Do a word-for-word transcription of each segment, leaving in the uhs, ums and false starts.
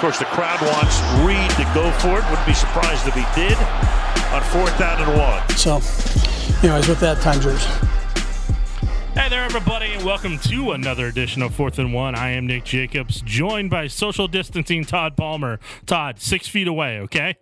course, the crowd wants Reed to go for it. Wouldn't be surprised if he did on fourth down and one. So, anyways, with that, time yours. Hey there, everybody, and welcome to another edition of Fourth and One. I am Nick Jacobs, joined by social distancing Todd Palmer. Todd, six feet away, okay?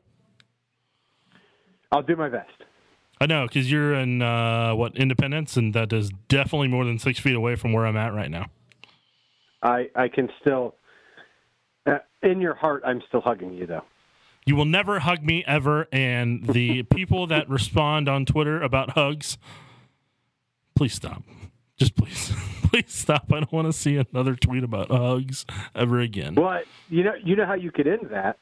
I'll do my best. I know, because you're in, uh, what, Independence, and that is definitely more than six feet away from where I'm at right now. I, I can still, uh, in your heart, I'm still hugging you, though. You will never hug me ever, and the people that respond on Twitter about hugs, please stop. Just please, please stop. I don't want to see another tweet about hugs ever again. Well, you know, you know how you could end that.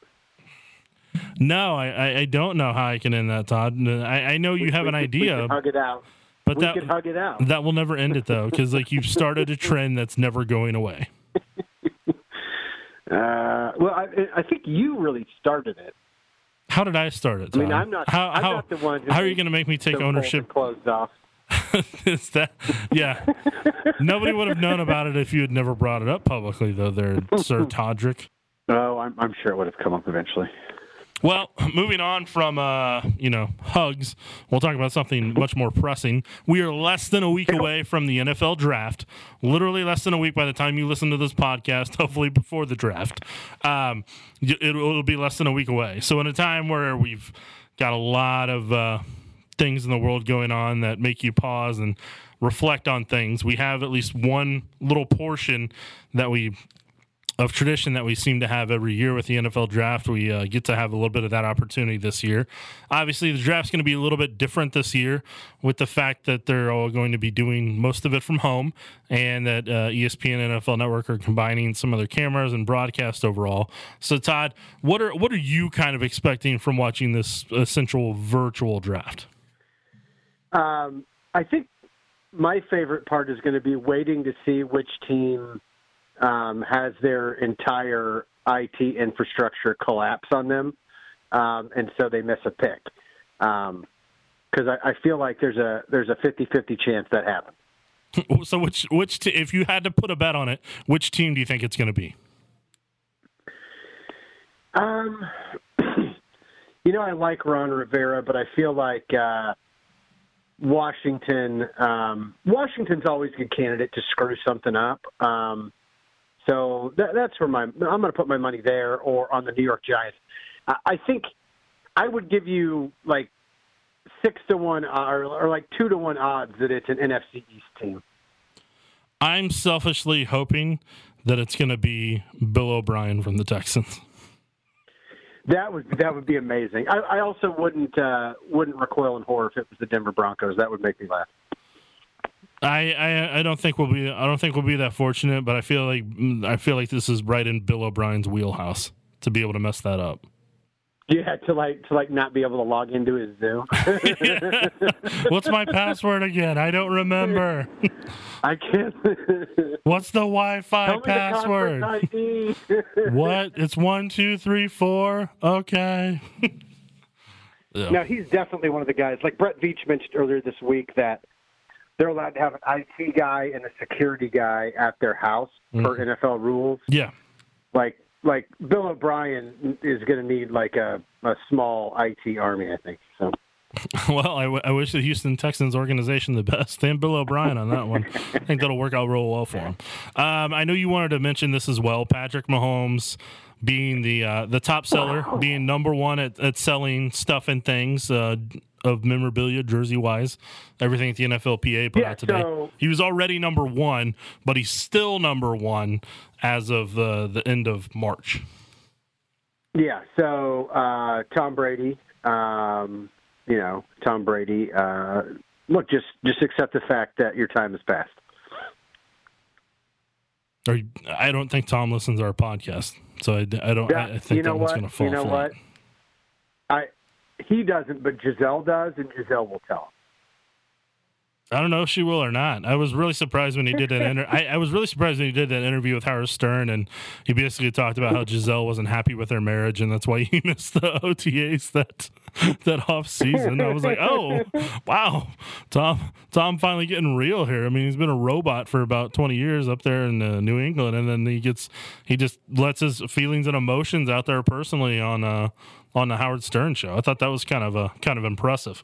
No, I, I, I don't know how I can end that, Todd. I, I know you we, have we an could, idea. We could hug it out. But we that, could hug it out. That will never end it, though, because like you've started a trend that's never going away. uh, well, I, I think you really started it. How did I start it, Todd? I mean, I'm not. How, I'm how, not the one. Who how are you going to make me take ownership? Closed off. Is that? Yeah. Nobody would have known about it if you had never brought it up publicly, though, there, Sir Todrick. Oh, I'm, I'm sure it would have come up eventually. Well, moving on from, uh, you know, hugs, we'll talk about something much more pressing. We are less than a week away from the N F L draft, literally less than a week by the time you listen to this podcast, hopefully before the draft. Um, it, it'll be less than a week away. So in a time where we've got a lot of uh, things in the world going on that make you pause and reflect on things, we have at least one little portion that we of tradition that we seem to have every year with the N F L draft. We uh, get to have a little bit of that opportunity this year. Obviously, the draft's going to be a little bit different this year with the fact that they're all going to be doing most of it from home and that uh, E S P N and N F L Network are combining some of their cameras and broadcast overall. So, Todd, what are what are you kind of expecting from watching this essential virtual draft? Um, I think my favorite part is going to be waiting to see which team Um, has their entire I T infrastructure collapse on them, um, and so they miss a pick. Because um, I, I feel like there's a there's a fifty-fifty chance that happens. So, which which t- if you had to put a bet on it, which team do you think it's going to be? Um, you know, I like Ron Rivera, but I feel like uh, Washington. Um, Washington's always a good candidate to screw something up. Um, So that, that's where my I'm going to put my money there, or on the New York Giants. I, I think I would give you like six to one, or, or like two to one odds that it's an N F C East team. I'm selfishly hoping that it's going to be Bill O'Brien from the Texans. That would that would be amazing. I, I also wouldn't uh, wouldn't recoil in horror if it was the Denver Broncos. That would make me laugh. I, I, I don't think we'll be I don't think we'll be that fortunate, but I feel like I feel like this is right in Bill O'Brien's wheelhouse to be able to mess that up. Yeah, to like to like not be able to log into his Zoom. What's my password again? I don't remember. I can't. What's the Wi-Fi Tell me password? the conference I D. What? It's one, two, three, four. Okay. Yeah. Now he's definitely one of the guys. Like Brett Veach mentioned earlier this week that they're allowed to have an I T guy and a security guy at their house mm-hmm. per N F L rules. Yeah. Like, like Bill O'Brien is going to need like a, a small I T army, I think. So. Well, I, w- I wish the Houston Texans organization the best, and Bill O'Brien on that one. I think that'll work out real well for him. Um, I know you wanted to mention this as well. Patrick Mahomes being the uh, the top seller, being number one at, at selling stuff and things uh, of memorabilia, jersey-wise, everything that the N F L P A put yeah, out today. So, he was already number one, but he's still number one as of uh, the end of March. Yeah, so uh, Tom Brady, um, you know, Tom Brady, uh, look, just, just accept the fact that your time has passed. Or, I don't think Tom listens to our podcast, so I, I don't. Yeah, I think you know that one's what? going to fall You know flat. what? I he doesn't, but Giselle does, and Giselle will tell him. I don't know if she will or not. I was really surprised when he did an inter- I, I was really surprised when he did an interview with Howard Stern, and he basically talked about how Giselle wasn't happy with their marriage, and that's why he missed the O T As that that off season. I was like, oh, wow, Tom Tom finally getting real here. I mean, he's been a robot for about twenty years up there in uh, New England, and then he gets he just lets his feelings and emotions out there personally on uh on the Howard Stern show. I thought that was kind of a kind of impressive.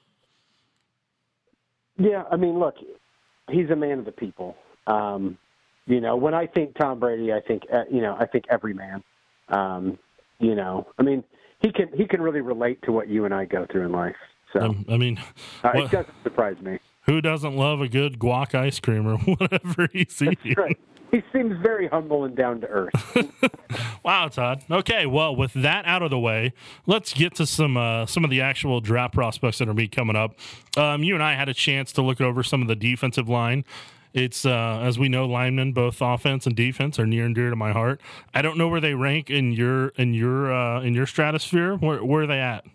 Yeah, I mean, look, he's a man of the people. Um, you know, when I think Tom Brady, I think uh, you know, I think every man. Um, you know, I mean, he can he can really relate to what you and I go through in life. So um, I mean, uh, what, it doesn't surprise me. Who doesn't love a good guac ice cream or whatever he's eating? That's right. He seems very humble and down to earth. Wow, Todd. Okay, well, with that out of the way, let's get to some uh, some of the actual draft prospects that are be coming up. Um, you and I had a chance to look over some of the defensive line. It's uh, as we know, linemen, both offense and defense, are near and dear to my heart. I don't know where they rank in your in your uh, in your stratosphere. Where where are they at?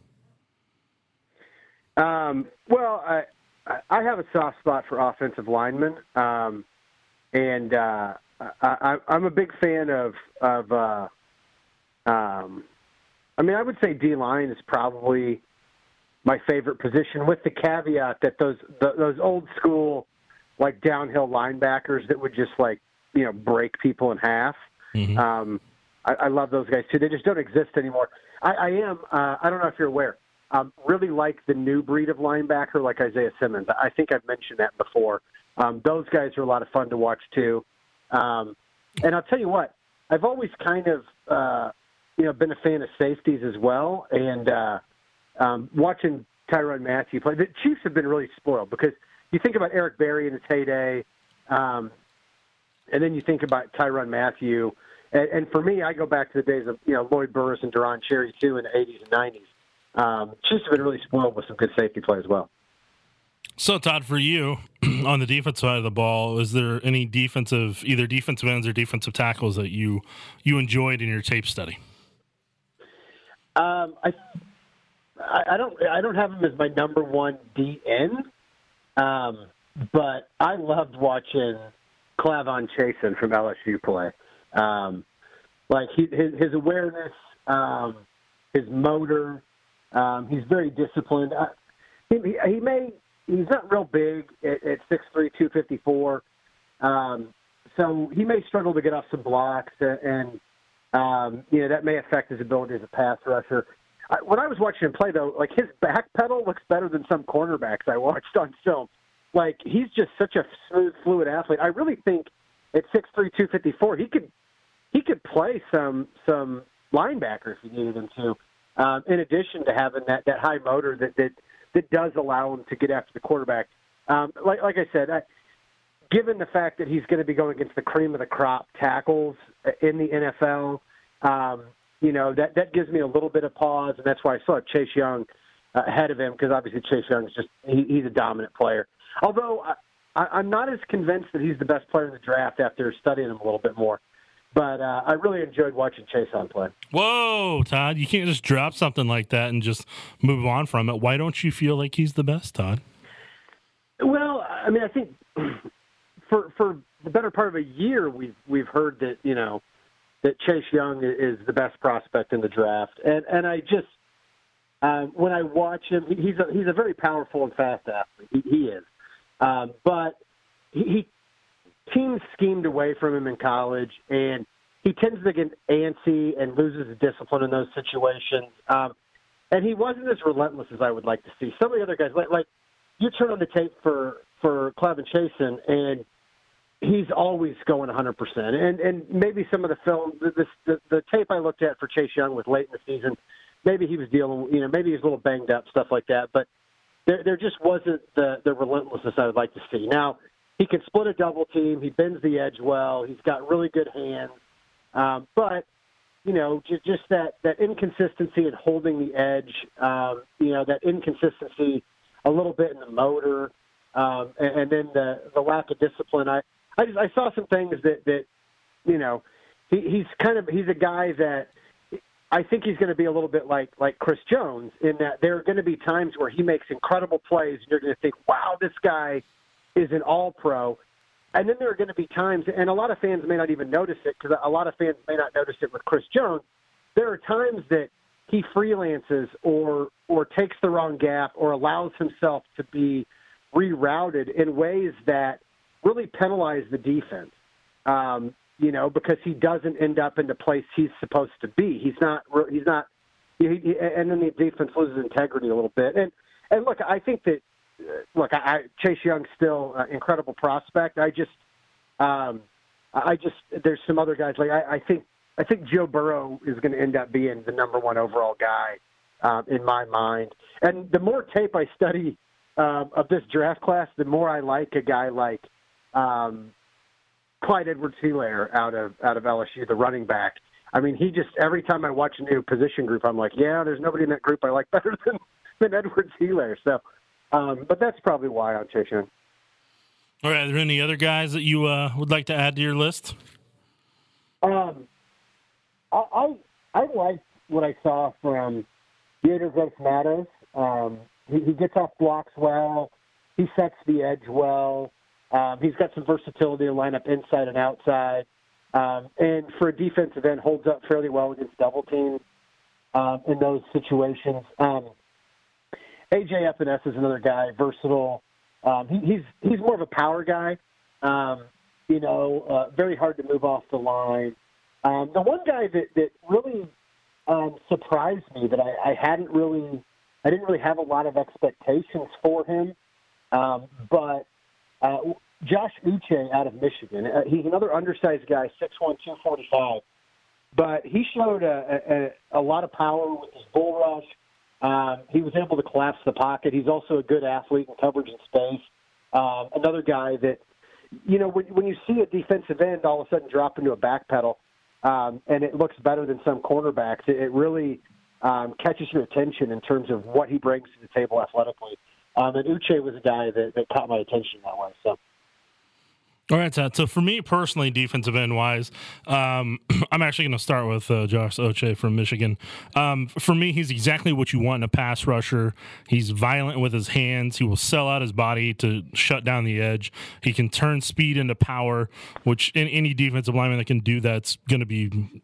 Um, well, I I have a soft spot for offensive linemen, um, and. Uh, I, I'm a big fan of, of uh, um, I mean, I would say D-line is probably my favorite position, with the caveat that those the, those old school, like, downhill linebackers that would just, like, you know, break people in half. Mm-hmm. Um, I, I love those guys, too. They just don't exist anymore. I, I am, uh, I don't know if you're aware, um, really like the new breed of linebacker, like Isaiah Simmons. I think I've mentioned that before. Um, those guys are a lot of fun to watch, too. Um, and I'll tell you what, I've always kind of, uh, you know, been a fan of safeties as well. And uh, um, watching Tyrann Mathieu play, the Chiefs have been really spoiled, because you think about Eric Berry in his heyday, um, and then you think about Tyrann Mathieu. And, and for me, I go back to the days of, you know, Lloyd Burris and Duron Cherry, too, in the eighties and nineties. Um, Chiefs have been really spoiled with some good safety play as well. So, Todd, for you, on the defense side of the ball, is there any defensive, either defensive ends or defensive tackles that you you enjoyed in your tape study? Um, I, I don't I don't have him as my number one D N, um, but I loved watching Clavon Chasen from L S U play. Um, like he, his his awareness, um, his motor, um, he's very disciplined. I, he, he may. He's not real big at, at six three, two fifty-four, um, so he may struggle to get off some blocks, and um, you know, that may affect his ability as a pass rusher. I, when I was watching him play, though, like, his back pedal looks better than some cornerbacks I watched on film. Like, he's just such a smooth, fluid athlete. I really think at six three, two fifty-four, he could he could play some some linebacker if he needed him to. Um, in addition to having that, that high motor that that. that does allow him to get after the quarterback. Um, like, like I said, I, given the fact that he's going to be going against the cream of the crop tackles in the N F L, um, you know, that, that gives me a little bit of pause, and that's why I saw Chase Young uh, ahead of him, because obviously Chase Young is just he, he's a dominant player. Although I, I, I'm not as convinced that he's the best player in the draft after studying him a little bit more. But uh, I really enjoyed watching Chase on play. Whoa, Todd, you can't just drop something like that and just move on from it. Why don't you feel like he's the best, Todd? Well, I mean, I think for for the better part of a year, we've we've heard that, you know, that Chase Young is the best prospect in the draft, and and I just uh, when I watch him, he's a he's a very powerful and fast athlete. He, he is, um, but he. he teams schemed away from him in college, and he tends to get antsy and loses his discipline in those situations. Um, and he wasn't as relentless as I would like to see. Some of the other guys, like, like you turn on the tape for, for Clavon Chasen, and he's always going one hundred percent. And and maybe some of the film, the, the, the tape I looked at for Chase Young was late in the season. Maybe he was dealing, you know, maybe he was a little banged up, stuff like that. But there, there just wasn't the, the relentlessness I would like to see. Now, he can split a double team. He bends the edge well. He's got really good hands. Um, but, you know, just, just that, that inconsistency in holding the edge, um, you know, that inconsistency a little bit in the motor, um, and, and then the, the lack of discipline. I, I, just, I saw some things that, that you know, he, he's kind of – he's a guy that I think he's going to be a little bit like, like Chris Jones, in that there are going to be times where he makes incredible plays, and you're going to think, wow, this guy – is an all-pro. And then there are going to be times, and a lot of fans may not even notice it because a lot of fans may not notice it with Chris Jones. There are times that he freelances or or takes the wrong gap or allows himself to be rerouted in ways that really penalize the defense, um, you know, because he doesn't end up in the place he's supposed to be. He's not, he's not, he, he, and then the defense loses integrity a little bit. And, and look, I think that, look, I, I, Chase Young's still an incredible prospect. I just, um, I just, there's some other guys. Like I, I think, I think Joe Burrow is going to end up being the number one overall guy um, in my mind. And the more tape I study uh, of this draft class, the more I like a guy like um, Clyde Edwards-Helaire out of out of L S U, the running back. I mean, he just every time I watch a new position group, I'm like, yeah, there's nobody in that group I like better than than Edwards-Helaire. So. Um, but that's probably why I'm Chase Young. All right. Are there any other guys that you uh, would like to add to your list? Um, I, I I liked what I saw from Yetur Gross-Matos. Um, he, he gets off blocks well. He sets the edge well. Um, he's got some versatility to line up inside and outside. Um, and for a defensive end, holds up fairly well against double teams um, in those situations. Um, A J Epinesa is another guy, versatile. Um, he, he's he's more of a power guy. Um, you know, uh, very hard to move off the line. Um, the one guy that, that really um, surprised me that I, I hadn't really, I didn't really have a lot of expectations for him, um, but uh, Josh Uche out of Michigan. Uh, he's another undersized guy, six one, two forty-five, but he showed a, a, a lot of power with his bull rush. Um, he was able to collapse the pocket. He's also a good athlete in coverage and space. Um, another guy that, you know, when, when you see a defensive end all of a sudden drop into a back pedal um, and it looks better than some cornerbacks, it, it really um, catches your attention in terms of what he brings to the table athletically. Um, and Uche was a guy that, that caught my attention that way. So. All right, Todd. So for me personally, defensive end wise, um, I'm actually going to start with uh, Josh Uche from Michigan. Um, for me, he's exactly what you want in a pass rusher. He's violent with his hands. He will sell out his body to shut down the edge. He can turn speed into power, which in any defensive lineman that can do that's going to be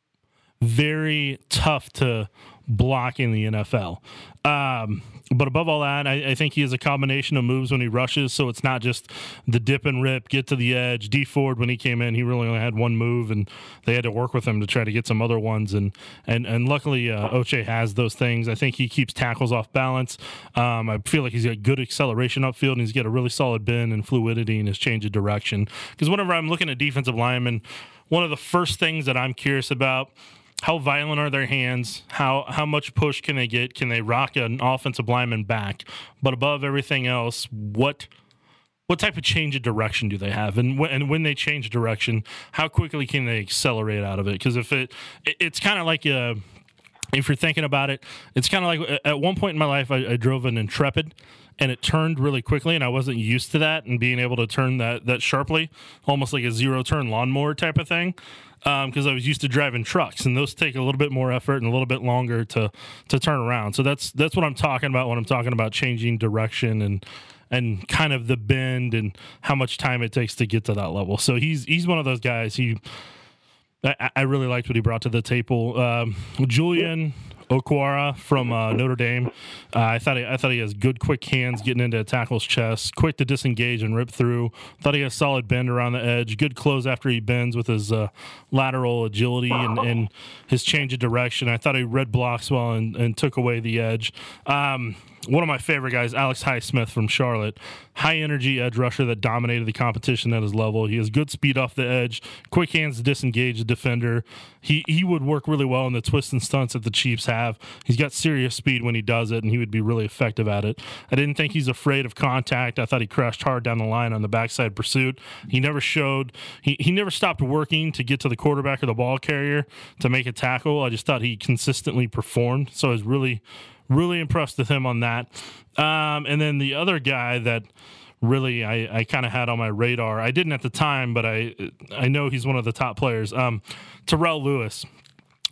very tough to block in the N F L. Um, but above all that, I, I think he has a combination of moves when he rushes, so it's not just the dip and rip, get to the edge. D Ford, when he came in, he really only had one move, and they had to work with him to try to get some other ones. And and and luckily, uh, Uche has those things. I think he keeps tackles off balance. Um, I feel like he's got good acceleration upfield, and he's got a really solid bend and fluidity in his change of direction. Because whenever I'm looking at defensive linemen, one of the first things that I'm curious about, how violent are their hands? How how much push can they get? Can they rock an offensive lineman back? But above everything else, what what type of change of direction do they have? And when, and when they change direction, how quickly can they accelerate out of it? Because if it, it it's kind of like a, if you're thinking about it, it's kind of like at one point in my life, I, I drove an Intrepid, and it turned really quickly, and I wasn't used to that and being able to turn that that sharply, almost like a zero-turn lawnmower type of thing, because um, I was used to driving trucks, and those take a little bit more effort and a little bit longer to to turn around. So that's that's what I'm talking about when I'm talking about changing direction and and kind of the bend and how much time it takes to get to that level. So he's he's one of those guys. He I, I really liked what he brought to the table. Um, Julian Okwara from uh, Notre Dame. Uh, I thought he, I thought he has good, quick hands getting into a tackle's chest, quick to disengage and rip through. Thought he has solid bend around the edge, good close after he bends with his uh, lateral agility and, and his change of direction. I thought he read blocks well and, and took away the edge. Um, one of my favorite guys, Alex Highsmith from Charlotte, high energy edge rusher that dominated the competition at his level. He has good speed off the edge, quick hands to disengage the defender. He he would work really well in the twists and stunts that the Chiefs have. He's got serious speed when he does it, and he would be really effective at it. I didn't think he's afraid of contact. I thought he crashed hard down the line on the backside pursuit. He never showed, he, he never stopped working to get to the quarterback or the ball carrier to make a tackle. I just thought he consistently performed, so I was really Really impressed with him on that. Um, and then the other guy that really I, I kind of had on my radar, I didn't at the time, but I I know he's one of the top players, um, Terrell Lewis.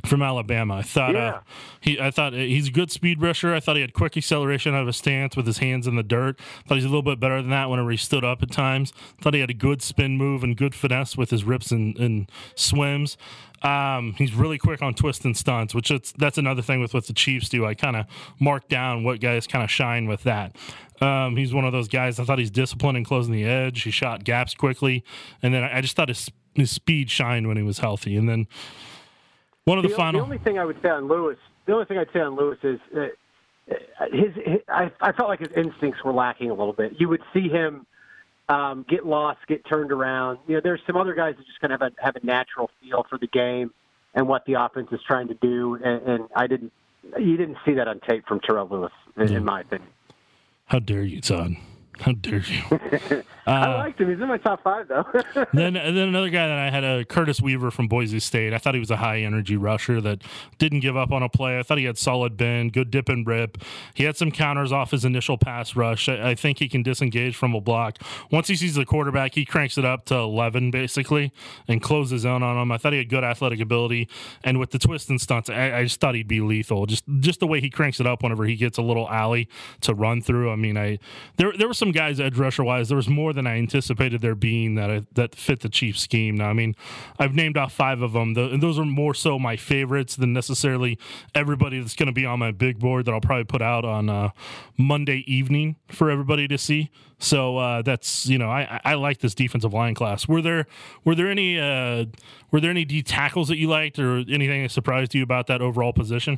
from Alabama. I thought Yeah. uh, he I thought he's a good speed rusher. I thought he had quick acceleration out of his stance with his hands in the dirt. Thought he's a little bit better than that whenever he stood up at times. Thought he had a good spin move and good finesse with his rips and, and swims. Um, he's really quick on twists and stunts, which it's, that's another thing with what the Chiefs do. I kind of mark down what guys kind of shine with that. Um, he's one of those guys. I thought he's disciplined in closing the edge. He shot gaps quickly, and then I, I just thought his his speed shined when he was healthy. And then one of the, the final. The only thing I would say on Lewis, the only thing I'd say on Lewis is uh, his. his I, I felt like his instincts were lacking a little bit. You would see him um, get lost, get turned around. You know, there's some other guys that just kind of have a, have a natural feel for the game and what the offense is trying to do, and, and I didn't. You didn't see that on tape from Terrell Lewis, in, Yeah. in my opinion. How dare you, Todd? How dare you? I Uh, liked him. He's in my top five, though. then, and then another guy that I had, uh, Curtis Weaver from Boise State. I thought he was a high-energy rusher that didn't give up on a play. I thought he had solid bend, good dip and rip. He had some counters off his initial pass rush. I, I think he can disengage from a block. Once he sees the quarterback, he cranks it up to eleven, basically, and closes zone on him. I thought he had good athletic ability. And with the twist and stunts, I, I just thought he'd be lethal. Just just the way he cranks it up whenever he gets a little alley to run through. I mean, I there there were some guys edge rusher wise. There was more than I anticipated there being that I, that fit the Chiefs scheme. Now, I mean, I've named off five of them, the, and those are more so my favorites than necessarily everybody that's going to be on my big board that I'll probably put out on uh, Monday evening for everybody to see. So uh, that's you know I, I like this defensive line class. Were there were there any uh, were there any D tackles that you liked or anything that surprised you about that overall position?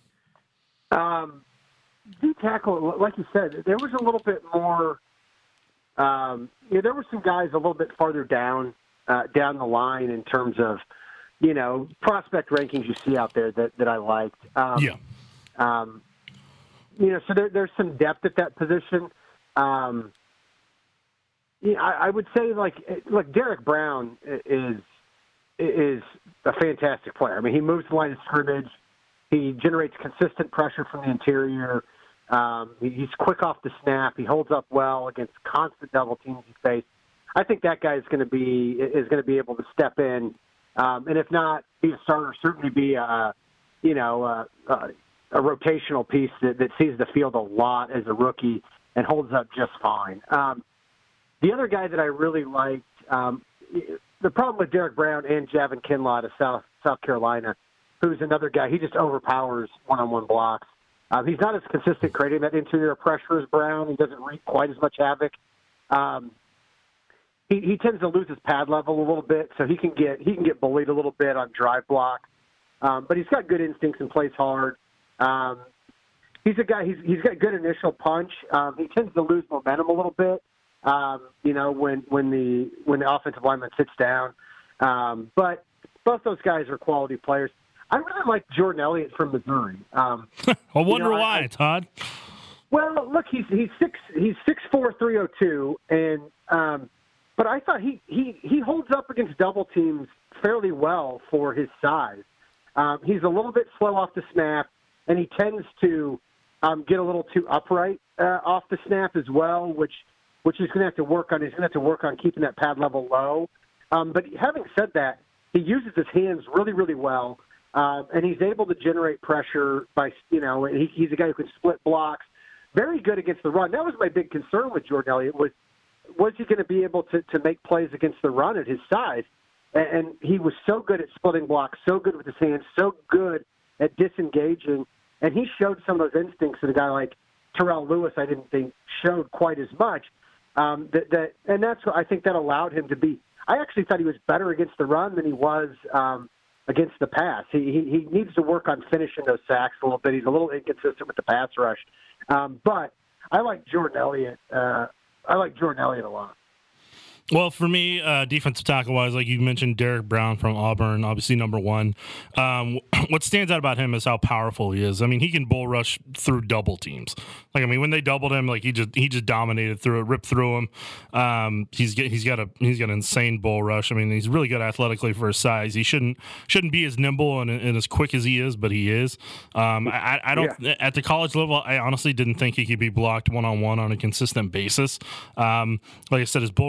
Um, D tackle, like you said, there was a little bit more. Um, you know, there were some guys a little bit farther down uh, down the line in terms of, you know, prospect rankings you see out there that, that I liked. Um, Yeah. Um, you know, so there, there's some depth at that position. Um, yeah, I, I would say like like Derek Brown is is a fantastic player. I mean, he moves the line of scrimmage. He generates consistent pressure from the interior. Um, he's quick off the snap. He holds up well against constant double teams he faces. I think that guy is going to be is going to be able to step in, um, and if not be a starter, certainly be a you know a, a, a rotational piece that, that sees the field a lot as a rookie and holds up just fine. Um, the other guy that I really liked, um, the problem with Derek Brown and Javon Kinlaw of South South Carolina, who's another guy, he just overpowers one-on-one blocks. Um, he's not as consistent creating that interior pressure as Brown. He doesn't wreak quite as much havoc. Um, he, he tends to lose his pad level a little bit, so he can get he can get bullied a little bit on drive blocks. Um, but he's got good instincts and plays hard. Um, he's a guy. He's he's got good initial punch. Um, he tends to lose momentum a little bit. Um, you know, when when the when the offensive lineman sits down. Um, but both those guys are quality players. I really like Jordan Elliott from Missouri. Um, I wonder you know, why, I, Todd. Well, look, he's he's six he's six four three oh two, and um, but I thought he, he he holds up against double teams fairly well for his size. Um, he's a little bit slow off the snap, and he tends to um, get a little too upright uh, off the snap as well, which which he's going to have to work on. He's going to have to work on keeping that pad level low. Um, but having said that, he uses his hands really really well. Uh, and he's able to generate pressure by, you know, he, he's a guy who can split blocks. Very good against the run. That was my big concern with Jordan Elliott was, was he going to be able to, to make plays against the run at his size? And, and he was so good at splitting blocks, so good with his hands, so good at disengaging. And he showed some of those instincts that a guy like Terrell Lewis, I didn't think, showed quite as much. Um, that, that And that's what I think that allowed him to be. I actually thought he was better against the run than he was um, – against the pass. He, he he needs to work on finishing those sacks a little bit. He's a little inconsistent with the pass rush. Um, but I like Jordan Elliott. Uh, I like Jordan Elliott a lot. Well, for me, uh, defensive tackle-wise, like you mentioned, Derek Brown from Auburn, obviously number one. Um, what stands out about him is how powerful he is. I mean, he can bull rush through double teams. Like, I mean, when they doubled him, like he just he just dominated through it, ripped through him. Um, he's get, he's got a he's got an insane bull rush. I mean, he's really good athletically for his size. He shouldn't shouldn't be as nimble and, and as quick as he is, but he is. Um, I, I don't yeah. At the college level, I honestly didn't think he could be blocked one on one on a consistent basis. Um, like I said, his bull rush is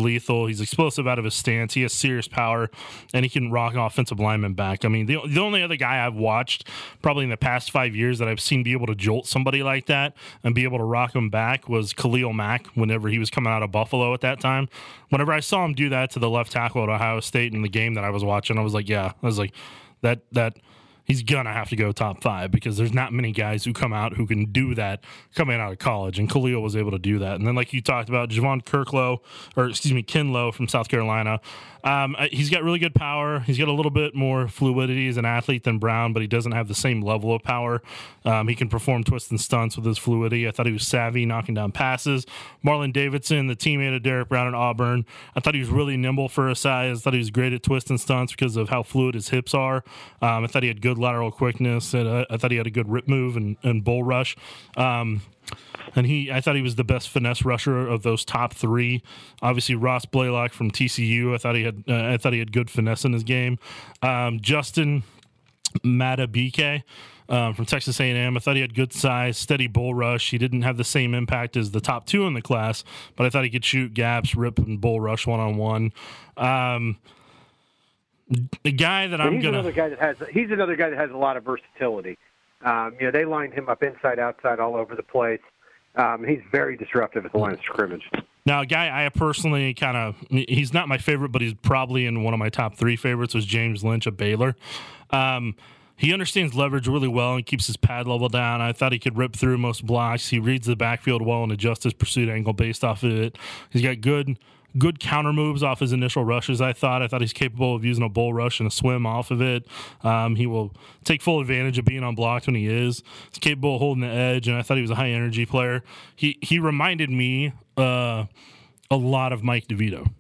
lethal. He's explosive out of his stance. He has serious power, and he can rock offensive linemen back. I mean, the, the only other guy I've watched probably in the past five years that I've seen be able to jolt somebody like that and be able to rock him back was Khalil Mack whenever he was coming out of Buffalo at that time. Whenever I saw him do that to the left tackle at Ohio State in the game that I was watching, I was like, yeah, I was like, that that – he's going to have to go top five because there's not many guys who come out who can do that coming out of college, and Khalil was able to do that. And then, like you talked about, Javon Kirklow, or excuse me, Kinlow from South Carolina, um, he's got really good power. He's got a little bit more fluidity as an athlete than Brown, but he doesn't have the same level of power. Um, he can perform twists and stunts with his fluidity. I thought he was savvy knocking down passes. Marlon Davidson, the teammate of Derek Brown at Auburn, I thought he was really nimble for his size. I thought he was great at twists and stunts because of how fluid his hips are. Um, I thought he had good lateral quickness, and uh, I thought he had a good rip move and, and bull rush. Um, and he, I thought he was the best finesse rusher of those top three. Obviously, Ross Blaylock from T C U. I thought he had, uh, I thought he had good finesse in his game. Um, Justin Madubuike um, from Texas A and M. I thought he had good size, steady bull rush. He didn't have the same impact as the top two in the class, but I thought he could shoot gaps, rip, and bull rush one on one. Um, The guy that I'm he's gonna another guy that has he's another guy that has a lot of versatility. Um, you know, they lined him up inside, outside, all over the place. Um, he's very disruptive at the line of scrimmage. Now, a guy I personally kind of he's not my favorite, but he's probably in one of my top three favorites was James Lynch of Baylor. Um, he understands leverage really well and keeps his pad level down. I thought he could rip through most blocks. He reads the backfield well and adjusts his pursuit angle based off of it. He's got good. Good counter moves off his initial rushes, I thought. I thought he's capable of using a bull rush and a swim off of it. Um, he will take full advantage of being unblocked when he is. He's capable of holding the edge, and I thought he was a high-energy player. He he reminded me uh, a lot of Mike DeVito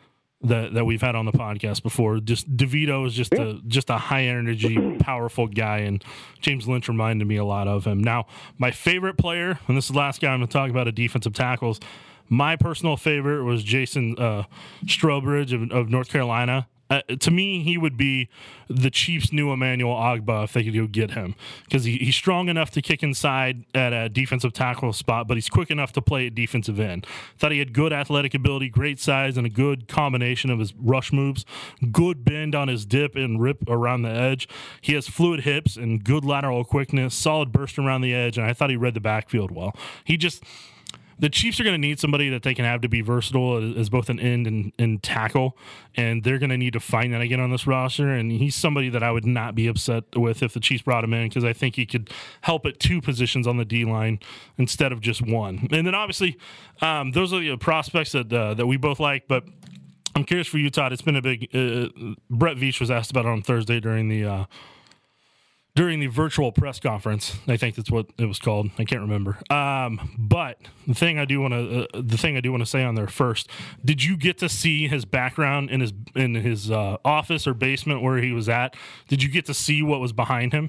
that that we've had on the podcast before. Just DeVito is just a just a high-energy, powerful guy, and James Lynch reminded me a lot of him. Now, my favorite player, and this is the last guy I'm going to talk about, at defensive tackles, my personal favorite was Jason uh, Strobridge of, of North Carolina. Uh, to me, he would be the Chiefs' new Emmanuel Ogbah if they could go get him, because he, he's strong enough to kick inside at a defensive tackle spot, but he's quick enough to play at defensive end. Thought he had good athletic ability, great size, and a good combination of his rush moves, good bend on his dip and rip around the edge. He has fluid hips and good lateral quickness, solid burst around the edge, and I thought he read the backfield well. He just... The Chiefs are going to need somebody that they can have to be versatile as both an end and, and tackle, and they're going to need to find that again on this roster, and he's somebody that I would not be upset with if the Chiefs brought him in, because I think he could help at two positions on the D-line instead of just one. And then obviously um, those are the prospects that uh, that we both like, but I'm curious for you, Todd. It's been a big uh, – Brett Veach was asked about it on Thursday during the uh, – during the virtual press conference. I think that's what it was called. I can't remember. Um, but the thing I do want to uh, the thing I do want to say on there first, did you get to see his background in his in his uh, office or basement where he was at? Did you get to see what was behind him?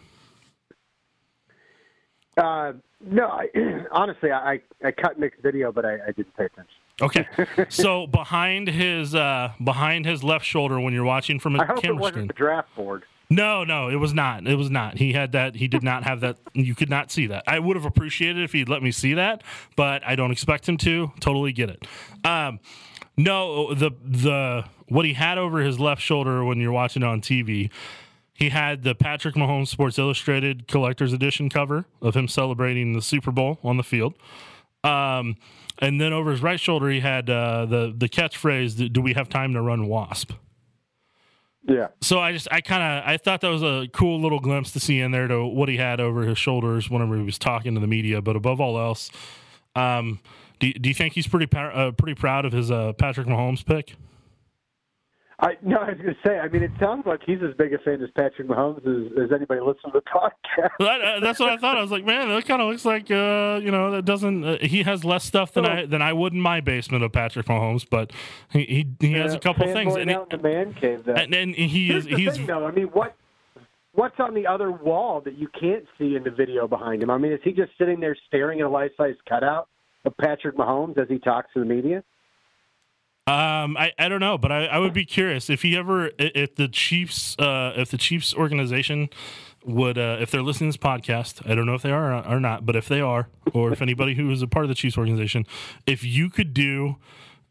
Uh, no, I, honestly, I, I cut Nick's video, but I, I didn't pay attention. Okay, so behind his uh, behind his left shoulder when you're watching from a I hope camera it wasn't screen. the draft board. No, no, it was not. It was not. He had that. He did not have that. You could not see that. I would have appreciated it if he'd let me see that, but I don't expect him to. Totally get it. Um, no, the the what he had over his left shoulder when you're watching it on T V, he had the Patrick Mahomes Sports Illustrated Collector's Edition cover of him celebrating the Super Bowl on the field. Um, and then over his right shoulder, he had uh, the the catchphrase, "Do we have time to run Wasp?" Yeah. So I just, I kind of, I thought that was a cool little glimpse to see in there to what he had over his shoulders whenever he was talking to the media. But above all else, um, do, do you think he's pretty, uh, pretty proud of his uh, Patrick Mahomes pick? I no, I was going to say. I mean, it sounds like he's as big a fan as Patrick Mahomes as, as anybody listening to the podcast. that, uh, that's what I thought. I was like, man, that kind of looks like uh, you know, that doesn't. Uh, he has less stuff than I than I would in my basement of Patrick Mahomes, but he he, he has yeah, a couple things. And he, out in the man cave. Then. And, and he Here's is the he's thing, though. I mean, what what's on the other wall that you can't see in the video behind him? I mean, is he just sitting there staring at a life-size cutout of Patrick Mahomes as he talks to the media? Um, I, I don't know, but I, I would be curious if he ever, if the Chiefs, uh, if the Chiefs organization would, uh, if they're listening to this podcast, I don't know if they are or not, but if they are, or if anybody who is a part of the Chiefs organization, if you could do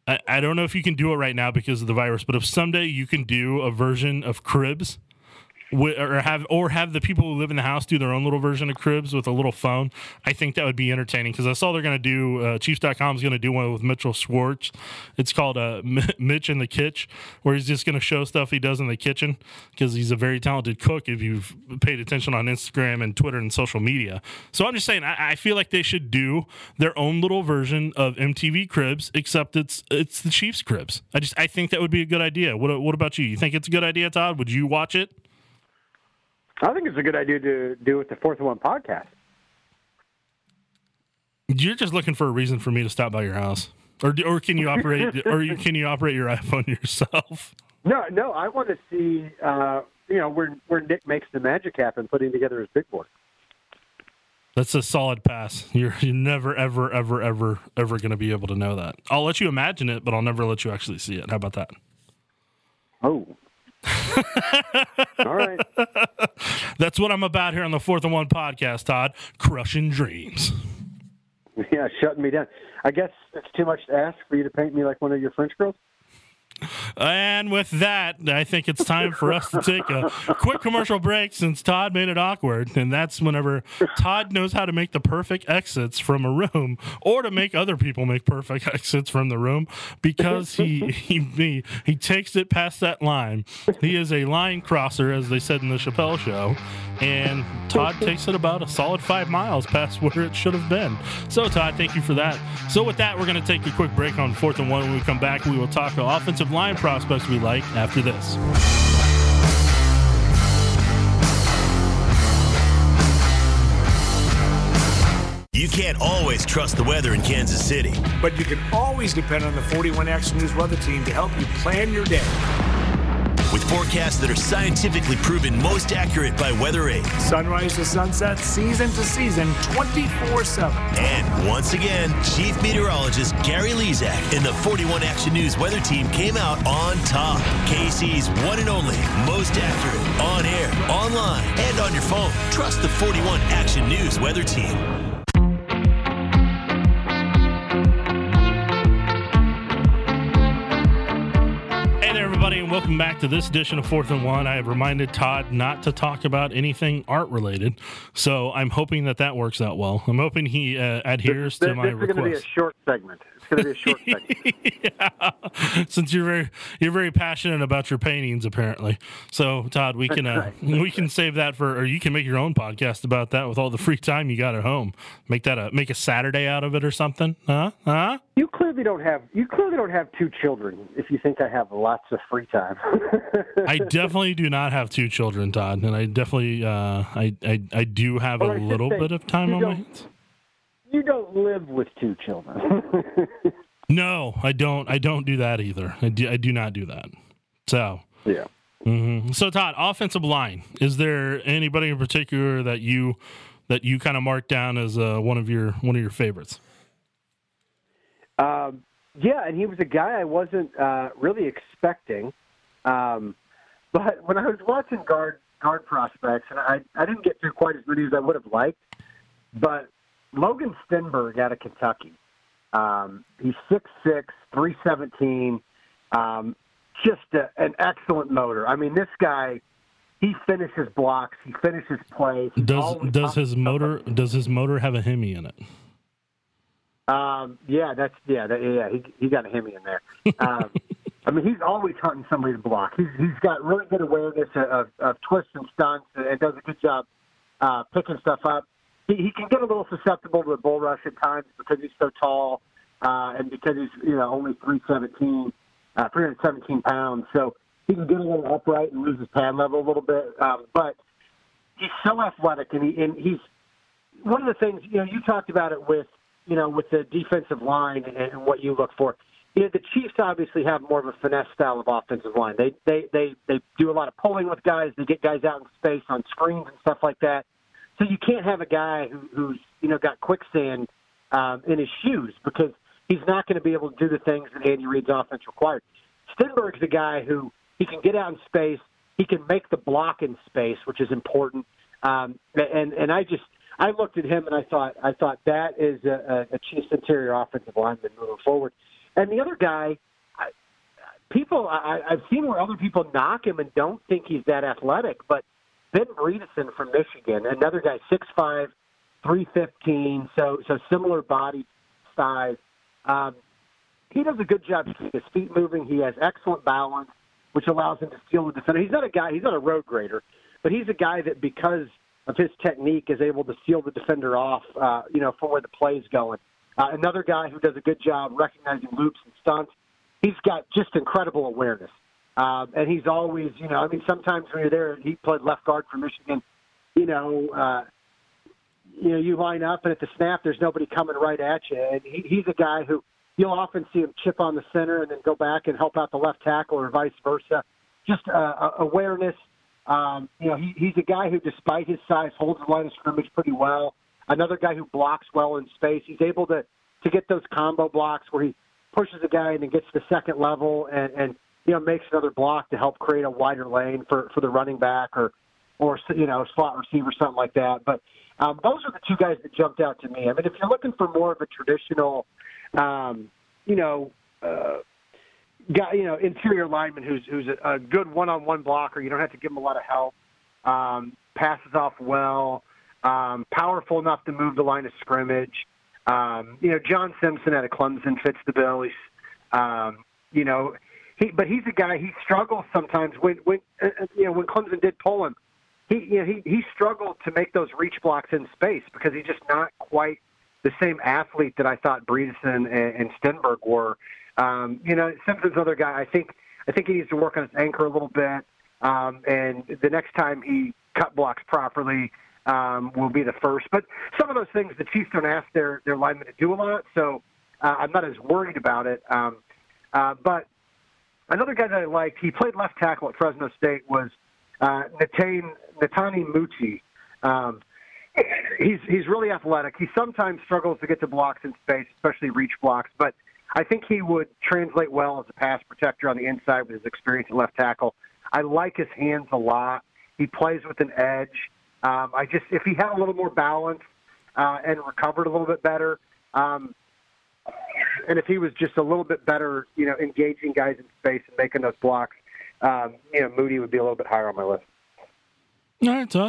I, I don't know if you can do it right now because of the virus, but if someday you can do a version of Cribs, or have or have the people who live in the house do their own little version of Cribs with a little phone, I think that would be entertaining because that's all they're going to do. Uh, Chiefs dot com is going to do one with Mitchell Schwartz. It's called uh, Mitch in the Kitch, where he's just going to show stuff he does in the kitchen because he's a very talented cook if you've paid attention on Instagram and Twitter and social media. So I'm just saying, I, I feel like they should do their own little version of M T V Cribs, except it's it's the Chiefs Cribs. I just I think that would be a good idea. What What about you? You think it's a good idea, Todd? Would you watch it? I think it's a good idea to do with the Fourth and One podcast. You're just looking for a reason for me to stop by your house, or or can you operate or you, can you operate your iPhone yourself? No, no. I want to see, uh, you know, where where Nick makes the magic happen, putting together his big board. That's a solid pass. You're you're never ever ever ever ever going to be able to know that. I'll let you imagine it, but I'll never let you actually see it. How about that? Oh. All right. That's what I'm about here on the Fourth and One podcast, Todd. Crushing dreams. Yeah, shutting me down. I guess it's too much to ask for you to paint me like one of your French girls. And with that, I think it's time for us to take a quick commercial break since Todd made it awkward. And that's whenever Todd knows how to make the perfect exits from a room or to make other people make perfect exits from the room because he he he, he takes it past that line. He is a line crosser, as they said in the Chappelle Show. And Todd takes it about a solid five miles past where it should have been. So, Todd, thank you for that. So with that, we're going to take a quick break on Fourth and One. When we come back, we will talk to offensive line prospects we like after this. You can't always trust the weather in Kansas City. But you can always depend on the forty-one Action News weather team to help you plan your day. With forecasts that are scientifically proven most accurate by WeatherAid. Sunrise to sunset, season to season, twenty-four seven. And once again, Chief Meteorologist Gary Lezak and the forty-one Action News weather team came out on top. K C's one and only, most accurate, on air, online, and on your phone. Trust the forty-one Action News weather team. And welcome back to this edition of Fourth and One. I have reminded Todd not to talk about anything art related, so I'm hoping that that works out well. I'm hoping he uh, adheres this, to my this request. This is going to be a short segment. It's going to be a short segment. Yeah, since you're very you're very passionate about your paintings, apparently. So, Todd, we can uh, we can save that for, or you can make your own podcast about that with all the free time you got at home. Make that a make a Saturday out of it or something, huh? Huh? You clearly don't have you clearly don't have two children. If you think I have lots of free time, I definitely do not have two children, Todd, and I definitely uh, I, I I do have or a little bit of time on my hands. You don't live with two children. No, I don't. I don't do that either. I do, I do not do that. So yeah. Mm-hmm. So, Todd, offensive line. Is there anybody in particular that you that you kind of marked down as uh, one of your one of your favorites? Um, yeah, and he was a guy I wasn't uh, really expecting. Um, but when I was watching guard guard prospects, and I I didn't get through quite as many as I would have liked, but Logan Stenberg out of Kentucky. Um, he's six six, three seventeen, um, just a, an excellent motor. I mean, this guy, he finishes blocks, he finishes plays. Does does his motor does his motor have a Hemi in it? Um, yeah, that's yeah, that, yeah. He he got a Hemi in there. Um, I mean, he's always hunting somebody to block. He's he's got really good awareness of, of, of twists and stunts, and does a good job uh, picking stuff up. He, he can get a little susceptible to a bull rush at times because he's so tall uh, and because he's you know only three seventeen, uh, three hundred seventeen pounds. So he can get a little upright and lose his pad level a little bit. Um, but he's so athletic, and he and he's one of the things you know. You talked about it with you know with the defensive line and, and what you look for. You know, the Chiefs obviously have more of a finesse style of offensive line. They they they they do a lot of pulling with guys. They get guys out in space on screens and stuff like that. So you can't have a guy who, who's, you know, got quicksand um, in his shoes because he's not going to be able to do the things that Andy Reid's offense required. Stenberg's the guy who he can get out in space. He can make the block in space, which is important. Um, and and I just I looked at him and I thought I thought that is a, a Chiefs interior offensive lineman moving forward. And the other guy, I, people, I, I've seen where other people knock him and don't think he's that athletic, but Ben Bredeson from Michigan, another guy, six five, three fifteen, so so similar body size. Um, he does a good job keeping his feet moving. He has excellent balance, which allows him to steal the defender. He's not a guy, he's not a road grader, but he's a guy that because of his technique is able to steal the defender off, uh, you know, for where the play's going. Uh, another guy who does a good job recognizing loops and stunts. He's got just incredible awareness. Um, and he's always, you know, I mean, sometimes when you're there, he played left guard for Michigan, you know, uh, you know, you line up and at the snap, there's nobody coming right at you. And he, he's a guy who you'll often see him chip on the center and then go back and help out the left tackle or vice versa. Just uh, awareness. Um, you know, he, he's a guy who, despite his size, holds the line of scrimmage pretty well. Another guy who blocks well in space. He's able to, to get those combo blocks where he pushes a guy and then gets to the second level and, and you know, makes another block to help create a wider lane for, for the running back or, or, you know, slot receiver, something like that. But um, those are the two guys that jumped out to me. I mean, if you're looking for more of a traditional, um, you know, uh, guy, you know, interior lineman who's who's a, a good one-on-one blocker, you don't have to give him a lot of help, um, passes off well, um, powerful enough to move the line of scrimmage. Um, you know, John Simpson out of Clemson fits the bill. He's, um, you know, he, but he's a guy, he struggles sometimes when, when uh, you know, when Clemson did pull him, he, you know, he, he struggled to make those reach blocks in space because he's just not quite the same athlete that I thought Bredeson and, and Stenberg were. Um, you know, Simpson's another guy. I think, I think he needs to work on his anchor a little bit. Um, and the next time he cut blocks properly, um, will be the first. But some of those things the Chiefs don't ask their, their linemen to do a lot. So, uh, I'm not as worried about it. Um, uh, but, Another guy that I liked, he played left tackle at Fresno State, was uh, Netane, Netani Mucci. Um, he's he's really athletic. He sometimes struggles to get to blocks in space, especially reach blocks, but I think he would translate well as a pass protector on the inside with his experience at left tackle. I like his hands a lot. He plays with an edge. Um, I just if he had a little more balance uh, and recovered a little bit better, um, and if he was just a little bit better, you know, engaging guys in space and making those blocks, um, you know, Moody would be a little bit higher on my list. All right, Todd.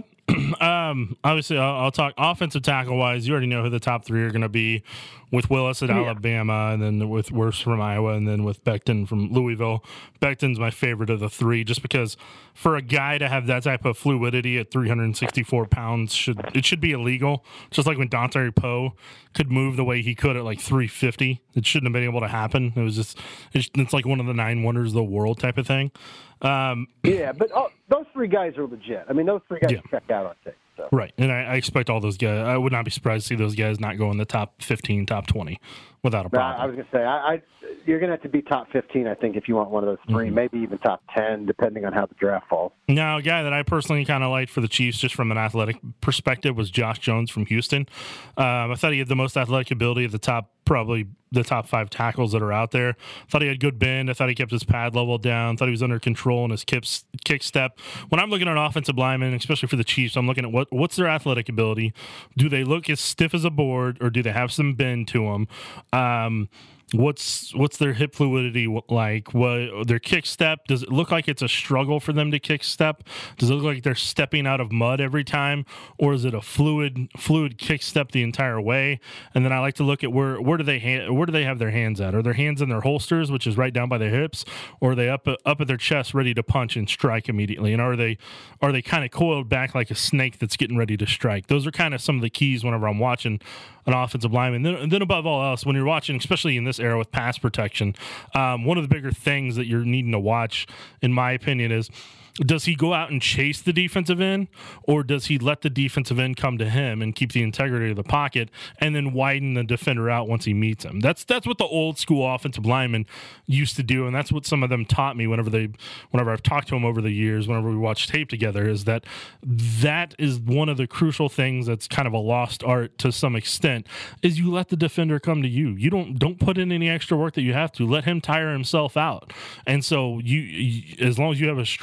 um, obviously, I'll, I'll talk offensive tackle wise. You already know who the top three are going to be, with Willis at yeah. Alabama, and then with Wirfs from Iowa, and then with Becton from Louisville. Becton's my favorite of the three, just because for a guy to have that type of fluidity at three hundred sixty-four pounds, should it should be illegal. Just like when Dante Poe could move the way he could at like three fifty, it shouldn't have been able to happen. It was just it's, it's like one of the nine wonders of the world type of thing. Um, yeah, but oh, those three guys are legit. I mean, those three guys yeah. check out on tape. So. Right, and I, I expect all those guys. I would not be surprised to see those guys not go in the top fifteen, top twenty without a problem. I was going to say, I, I, you're going to have to be top fifteen, I think, if you want one of those three, mm-hmm. maybe even top ten, depending on how the draft falls. Now, a guy that I personally kind of liked for the Chiefs, just from an athletic perspective, was Josh Jones from Houston. Um, I thought he had the most athletic ability at the top, probably the top five tackles that are out there. I thought he had good bend. I thought he kept his pad level down. I thought he was under control in his kick, kick step. When I'm looking at offensive linemen, especially for the Chiefs, I'm looking at what what's their athletic ability. Do they look as stiff as a board, or do they have some bend to them? Um, What's what's their hip fluidity like? What their kick step? Does it look like it's a struggle for them to kick step? Does it look like they're stepping out of mud every time, or is it a fluid fluid kick step the entire way? And then I like to look at where where do they ha- where do they have their hands at? Are their hands in their holsters, which is right down by their hips, or are they up up at their chest, ready to punch and strike immediately? And are they are they kind of coiled back like a snake that's getting ready to strike? Those are kind of some of the keys whenever I'm watching an offensive lineman. And then, and then above all else, when you're watching, especially in this era with pass protection, um, one of the bigger things that you're needing to watch, in my opinion, is does he go out and chase the defensive end, or does he let the defensive end come to him and keep the integrity of the pocket and then widen the defender out once he meets him? That's that's what the old school offensive linemen used to do, and that's what some of them taught me whenever they, whenever I've talked to them over the years, whenever we watch tape together, is that that is one of the crucial things that's kind of a lost art to some extent, is you let the defender come to you. You don't don't put in any extra work that you have to. Let him tire himself out. And so you, you as long as you have a strong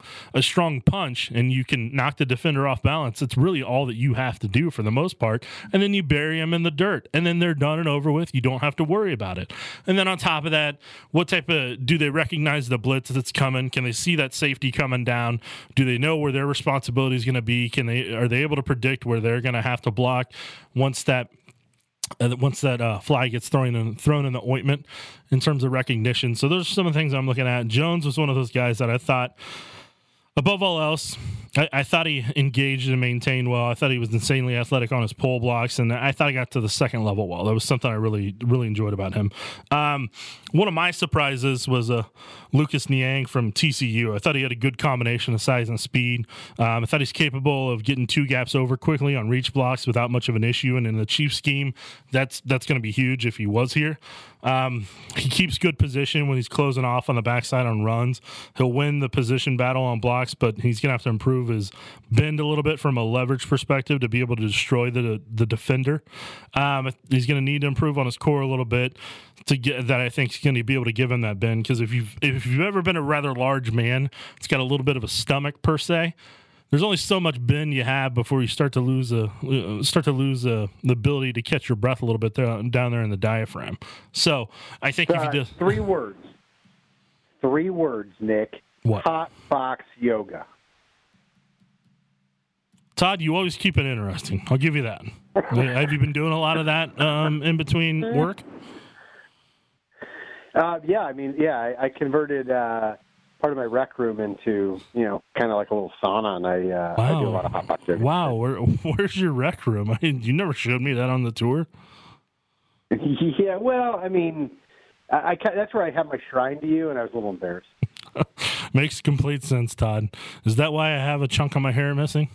a strong punch and you can knock the defender off balance, it's really all that you have to do for the most part. And then you bury them in the dirt, and then they're done and over with. You don't have to worry about it. And then on top of that, what type of, do they recognize the blitz that's coming? Can they see that safety coming down? Do they know where their responsibility is going to be? Can they, are they able to predict where they're going to have to block once that Uh, once that uh, fly gets thrown in, thrown in the ointment in terms of recognition? So those are some of the things I'm looking at. Jones was one of those guys that I thought, above all else, I, I thought he engaged and maintained well. I thought he was insanely athletic on his pull blocks, and I thought he got to the second level well. That was something I really, really enjoyed about him. Um, one of my surprises was uh, Lucas Niang from T C U. I thought he had a good combination of size and speed. Um, I thought he's capable of getting two gaps over quickly on reach blocks without much of an issue, and in the Chiefs scheme, that's that's going to be huge if he was here. Um, he keeps good position when he's closing off on the backside on runs. He'll win the position battle on blocks, but he's going to have to improve his bend a little bit from a leverage perspective to be able to destroy the the defender. Um, he's going to need to improve on his core a little bit to get that. I think is going to be able to give him that bend, because if you've if you've ever been a rather large man, it's got a little bit of a stomach per se. There's only so much bend you have before you start to lose a start to lose a, the ability to catch your breath a little bit there, down there in the diaphragm. So I think uh, if you do three words, three words, Nick. What? Hot box yoga. Todd, you always keep it interesting. I'll give you that. Have you been doing a lot of that um, in between work? Uh, yeah, I mean, yeah, I, I converted uh, part of my rec room into, you know, kind of like a little sauna, and I, uh, wow. I do a lot of hot box yoga. Wow, Where, where's your rec room? I mean, you never showed me that on the tour. Yeah, well, I mean, I, I that's where I have my shrine to you, and I was a little embarrassed. Makes complete sense, Todd. Is that why I have a chunk of my hair missing?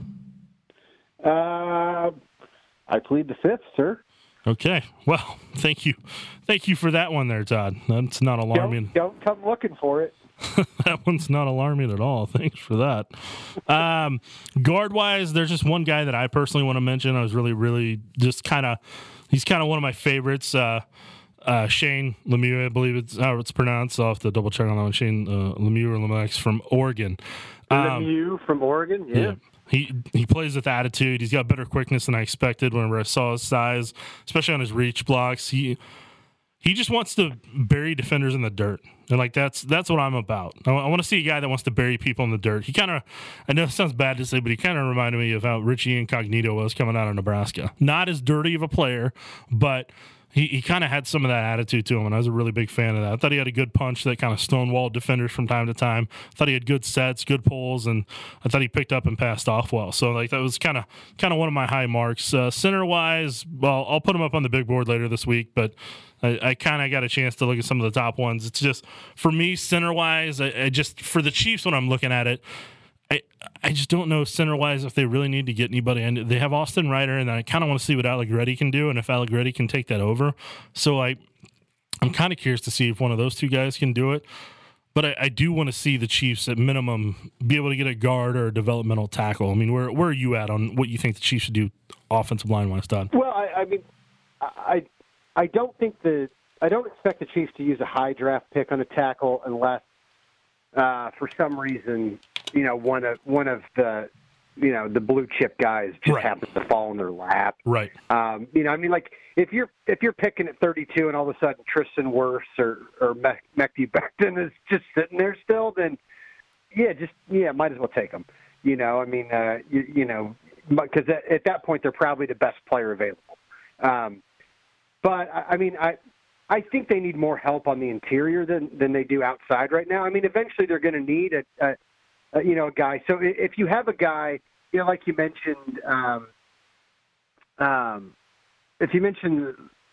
Uh, I plead the fifth, sir. Okay. Well, thank you. Thank you for that one there, Todd. That's not alarming. Don't, don't come looking for it. That one's not alarming at all. Thanks for that. Um, guard-wise, there's just one guy that I personally want to mention. I was really, really just kind of – he's kind of one of my favorites. Uh, uh, Shane Lemieux, I believe it's how it's pronounced. I'll have to double-check on that one. Shane uh, Lemieux or Lemieux from Oregon. Um, Lemieux from Oregon, yeah. yeah. He he plays with attitude. He's got better quickness than I expected whenever I saw his size, especially on his reach blocks. He he just wants to bury defenders in the dirt, and like that's that's what I'm about. I, I want to see a guy that wants to bury people in the dirt. He kind of, I know it sounds bad to say, but he kind of reminded me of how Richie Incognito was coming out of Nebraska. Not as dirty of a player, but he, he kind of had some of that attitude to him, and I was a really big fan of that. I thought he had a good punch that kind of stonewalled defenders from time to time. I thought he had good sets, good pulls, and I thought he picked up and passed off well. So like that was kind of kind of one of my high marks. Uh, center-wise, well, I'll put him up on the big board later this week, but I, I kind of got a chance to look at some of the top ones. It's just, for me, center-wise, I, I just, for the Chiefs when I'm looking at it, I I just don't know center-wise if they really need to get anybody. And they have Austin Ryder, and I kind of want to see what Allegretti can do and if Allegretti can take that over. So I, I'm kind of curious to see if one of those two guys can do it. But I, I do want to see the Chiefs, at minimum, be able to get a guard or a developmental tackle. I mean, where where are you at on what you think the Chiefs should do offensive line-wise, Todd? Well, I, I mean, I I don't think the I don't expect the Chiefs to use a high draft pick on a tackle unless, uh, for some reason, you know, one of one of the, you know, the blue chip guys just right. happens to fall in their lap. Right. Um, you know, I mean, like if you're if you're picking at thirty-two and all of a sudden Tristan Wirfs or or Mekhi Becton is just sitting there still, then yeah, just yeah, might as well take them. You know, I mean, uh, you, you know, because at, at that point they're probably the best player available. Um, but I, I mean, I. I think they need more help on the interior than, than they do outside right now. I mean, eventually they're going to need a, a, a, you know, a guy. So if you have a guy, you know, like you mentioned, um, um, if you mentioned,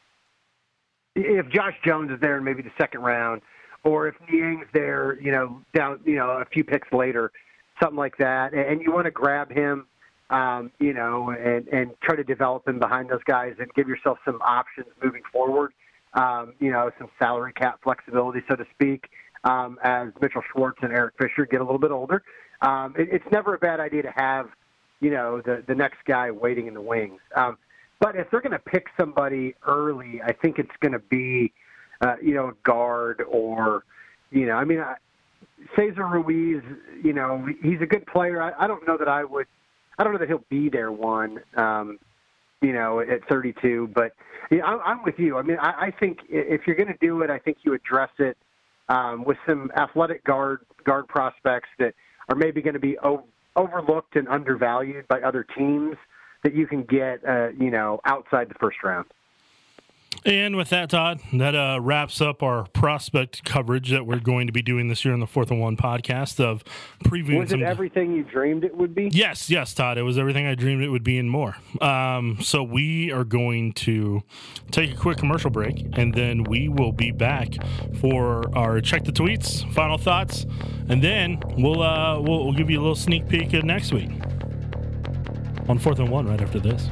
if Josh Jones is there in maybe the second round, or if Niang's there, you know, down, you know, a few picks later, something like that, and you want to grab him, um, you know, and, and try to develop him behind those guys and give yourself some options moving forward. Um, you know, some salary cap flexibility, so to speak, um, as Mitchell Schwartz and Eric Fisher get a little bit older. Um, it, it's never a bad idea to have, you know, the, the next guy waiting in the wings. Um, but if they're going to pick somebody early, I think it's going to be, uh, you know, a guard or, you know, I mean, I, Cesar Ruiz, you know, he's a good player. I, I don't know that I would. I don't know that he'll be there one. Um, you know, at thirty-two, but yeah, I'm, I'm with you. I mean, I, I think if you're going to do it, I think you address it um, with some athletic guard guard prospects that are maybe going to be o- overlooked and undervalued by other teams that you can get, uh, you know, outside the first round. And with that, Todd, that uh, wraps up our prospect coverage that we're going to be doing this year on the Fourth and One podcast of previewing. Was it some... everything you dreamed it would be? Yes, yes, Todd. It was everything I dreamed it would be and more. Um, so we are going to take a quick commercial break, and then we will be back for our Check the Tweets, final thoughts, and then we'll uh, we'll, we'll give you a little sneak peek of next week on Fourth and One right after this.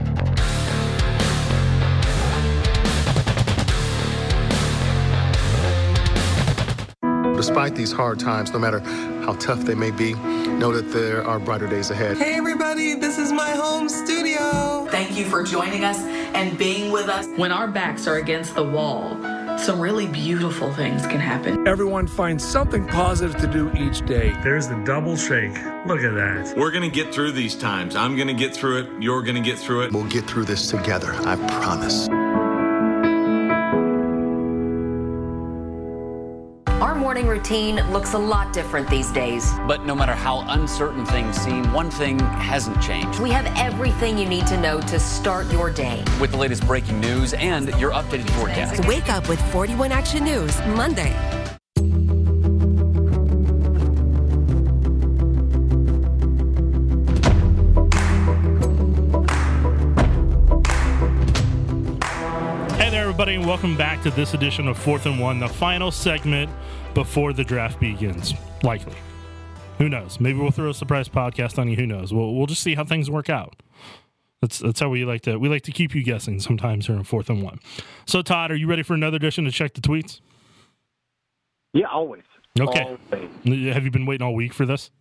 Despite these hard times, no matter how tough they may be, know that there are brighter days ahead. Hey everybody, this is my home studio. Thank you for joining us and being with us. When our backs are against the wall, some really beautiful things can happen. Everyone finds something positive to do each day. There's the double shake. Look at that. We're going to get through these times. I'm going to get through it. You're going to get through it. We'll get through this together, I promise. Our morning routine looks a lot different these days. But no matter how uncertain things seem, one thing hasn't changed. We have everything you need to know to start your day. With the latest breaking news and your updated forecast. Wake up with forty-one Action News, Monday. Hey there, everybody, and welcome back to this edition of Fourth and One, the final segment before the draft begins. Likely. Who knows? Maybe we'll throw a surprise podcast on you. Who knows? We'll, we'll just see how things work out. That's that's how we like to we like to keep you guessing sometimes here in Fourth and One. So, Todd, are you ready for another edition to Check the Tweets? Yeah, always. Okay. Always. Have you been waiting all week for this?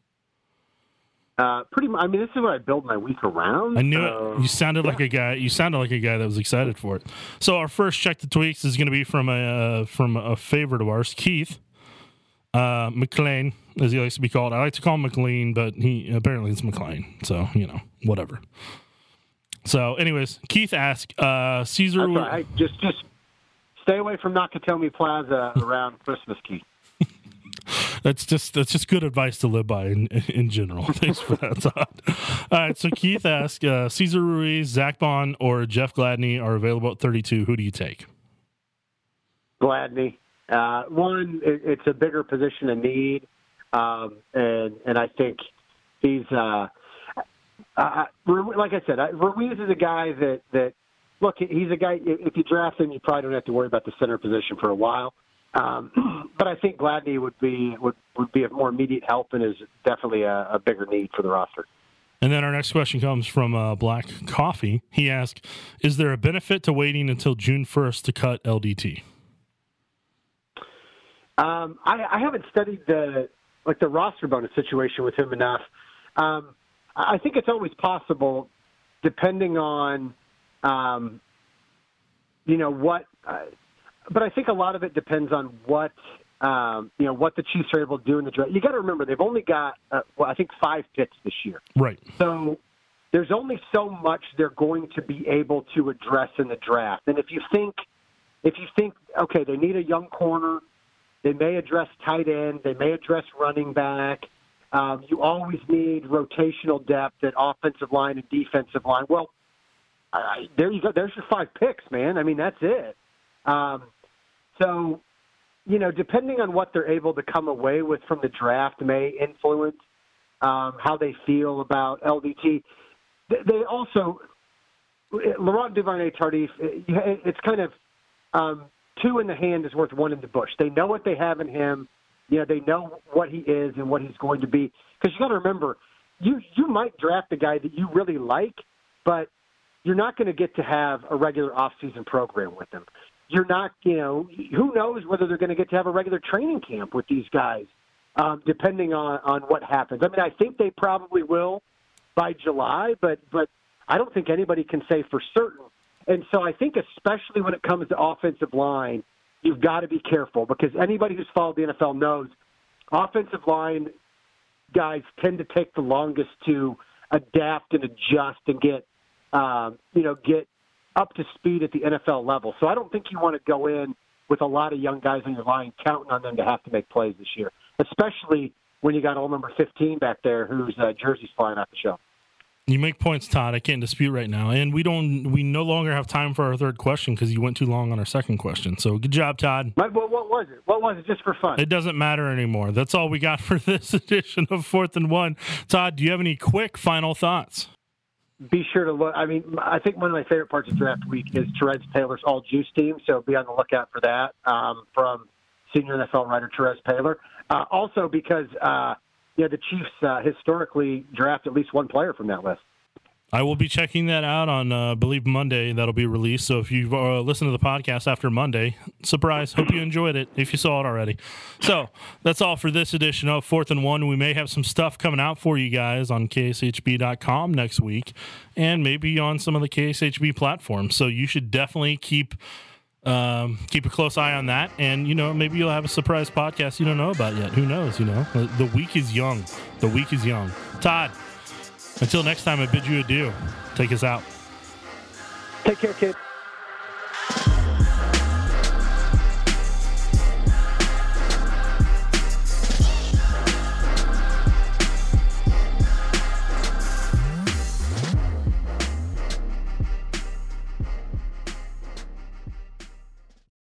Uh, pretty much. I mean, this is what I build my week around. I knew so, it. You sounded yeah. like a guy. You sounded like a guy that was excited for it. So our first Check the Tweets is going to be from a uh, from a favorite of ours, Keith uh, McLean, as he likes to be called. I like to call him McLean, but he apparently it's McLean. So you know, whatever. So, anyways, Keith asked uh, Caesar. That's right. Just just stay away from Nakatomi Plaza around Christmas, Keith. That's just that's just good advice to live by in, in general. Thanks for that, Todd. All right, so Keith asked, uh, Cesar Ruiz, Zach Bond, or Jeff Gladney are available at thirty-two. Who do you take? Gladney. Uh, one, it, it's a bigger position of need, um, and and I think he's uh, uh, like I said, Ruiz is a guy that that look. He's a guy. If you draft him, you probably don't have to worry about the center position for a while. Um, but I think Gladney would be would, would be a more immediate help and is definitely a, a bigger need for the roster. And then our next question comes from uh, Black Coffee. He asked, is there a benefit to waiting until June first to cut L D T? Um, I, I haven't studied the like the roster bonus situation with him enough. Um, I think it's always possible, depending on, um, you know, what uh, – but I think a lot of it depends on what um, you know what the Chiefs are able to do in the draft. You got to remember they've only got uh, well, I think five picks this year. Right. So there's only so much they're going to be able to address in the draft. And if you think if you think okay, they need a young corner, they may address tight end, they may address running back. Um, you always need rotational depth at offensive line and defensive line. Well, I, there you go. There's your five picks, man. I mean, that's it. Um, so, you know, depending on what they're able to come away with from the draft may influence um, how they feel about L D T. They also, Laurent Duvernay-Tardif, it's kind of um, two in the hand is worth one in the bush. They know what they have in him. You know, they know what he is and what he's going to be. Because you got to remember, you you might draft a guy that you really like, but you're not going to get to have a regular offseason program with him. You're not, you know, who knows whether they're going to get to have a regular training camp with these guys, um, depending on, on what happens. I mean, I think they probably will by July, but but I don't think anybody can say for certain. And so I think especially when it comes to offensive line, you've got to be careful because anybody who's followed the N F L knows offensive line guys tend to take the longest to adapt and adjust and get, um, you know, get up to speed at the N F L level. So I don't think you want to go in with a lot of young guys on your line counting on them to have to make plays this year, especially when you got old number fifteen back there whose uh, jersey's flying off the shelf. You make points, Todd. I can't dispute right now. And we don't. We no longer have time for our third question because you went too long on our second question. So good job, Todd. My, what, what was it? What was it? Just for fun. It doesn't matter anymore. That's all we got for this edition of Fourth and One. Todd, do you have any quick final thoughts? Be sure to look. I mean, I think one of my favorite parts of draft week is Therese Taylor's All Juice team. So be on the lookout for that um, from senior N F L writer Therese Taylor. Uh, also because uh, you know the Chiefs uh, historically draft at least one player from that list. I will be checking that out on, uh, I believe, Monday. That'll be released. So if you've uh, listened to the podcast after Monday, surprise, hope you enjoyed it if you saw it already. So that's all for this edition of Fourth and One. We may have some stuff coming out for you guys on K S H B dot com next week and maybe on some of the K S H B platforms. So you should definitely keep um, keep a close eye on that. And, you know, maybe you'll have a surprise podcast you don't know about yet. Who knows, you know? The week is young. The week is young. Todd. Until next time, I bid you adieu. Take us out. Take care, kid.